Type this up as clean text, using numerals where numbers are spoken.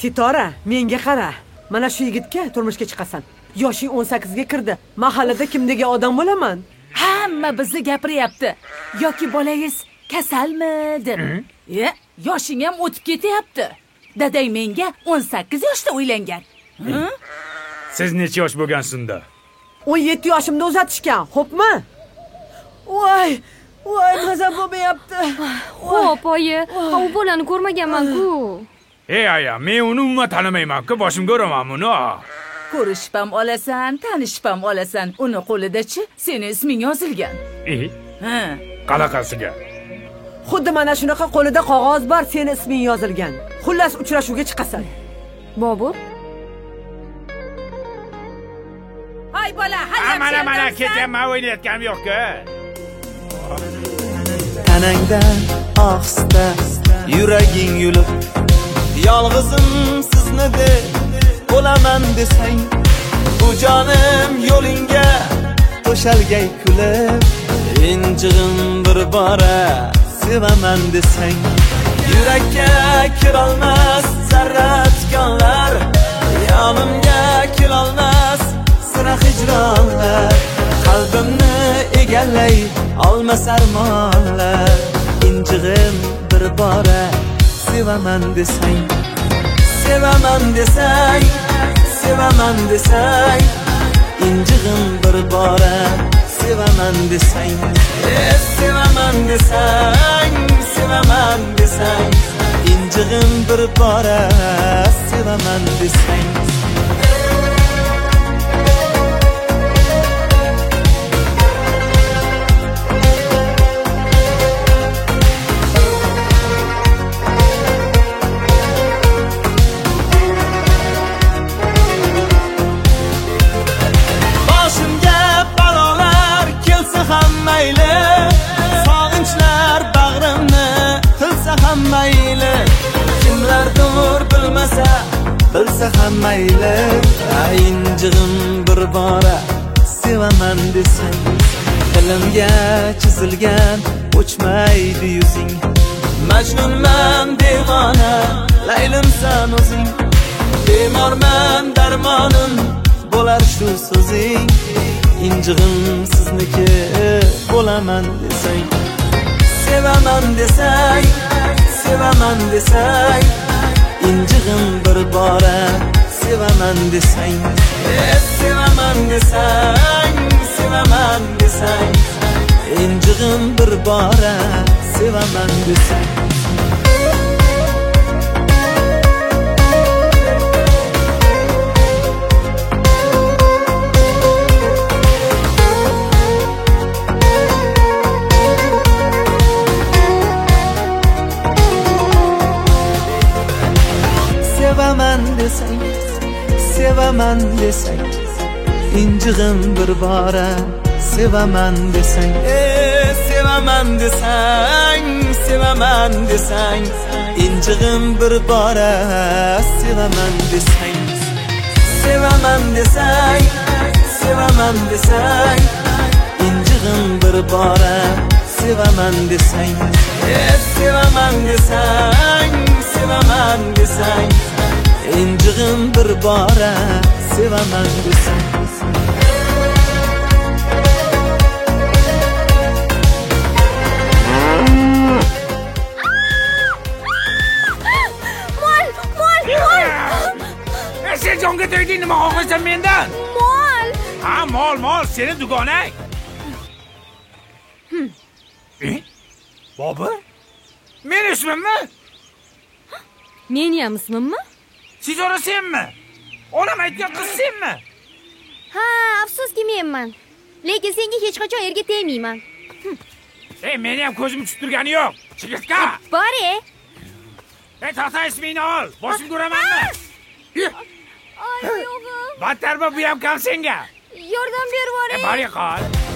Sitora, menga qara. Mana shu yigitga turmushga chiqasan. Yoshing 18 ga kirdi. Mahallada kim degan odam bo'laman? Hamma bizni gapiryapti. Yoki bolangiz kasalmi deb. Yoshing ham o'tib ketyapti. Dadang menga 18 yoshda uylangan. Siz necha yosh bo'lgansizda? 17 yoshimda uzatishgan, xo'pmi? Voy, mazam bo'lmayapti. Xo'p, oyi, u bolani ko'rmaganman-ku. Aya, men uni umuman tanimayman-ku, boshimga uraman buni. Ko'rishib ham olasan, tanishib ham olasan. Uni qo'lida-chi, seni isming yozilgan. Qanaqasiga? Xuddi mana shunaqa qo'lida qog'oz bor, seni isming yozilgan. Xullas uchrashuvga chiqasan. Bobur? Ay bola, hali mana ketyapman, o'ynayotganim yo'q-ku. Tanangdan ohista yuraging yulib, yolg'izim sizni deb bo'laman desang, bu jonim yo'lingga to'shalgay kulib, injig'im bir bora sevaman desang, yurakka kirolmas zarra tikonlar, yonimga kelolmas sira hijronlar, qalbimni egallay olmas armonlar, injig'im bir bora sevaman desang, sevaman desang, sevaman desang, injig'im bir bora sevaman desang, sevaman desang, sevaman desang, injig'im bir bora sevaman desang. Sog'inchlar bag'rimni qilsa ham mayli, kimlardir bilmasa bilsa ham mayli, injig'im bir bora sevaman desang, dilimga chizilgan o'chmaydi yuzing, majnunman devona laylimsan o'zing, bemorman darmonim bo'lar shu so'zing, injig'im sizniki bo'laman desang, sevaman desang, sevaman desang, injig'im bir bora sevaman desang, sevaman desang, sevaman desang, injig'im bir bora sevaman desang. Sevaman desang, sevaman desang, injig'im bir bora sevaman desang, sevaman desang, sevaman desang, injig'im bir bora sevaman desang, sevaman desang, sevaman desang, injig'im bir bora sevaman desang, sevaman desang, sevaman desang, injig'im bir bora sevaman desang. Mol! Sen jonga tegding, nima xohlasan mendan? Mol! Ha, mol, seni dugonang. Bobur? Men ismimmi? Meniyam ismimmi? Sitora senmi? Onam aytgan qiz senmi? Ha, afsuski menman. Lekin senga hech qachon erga tegmayman. Meni ham ko'zim tushib turgani yo'q. Chigirtka. Bor-e. Tata ismingni ol. Boshimga uramanmi? Ay, yo'g'im. Battar bu ham kam senga. Yordam berib yuboring. Bari qol.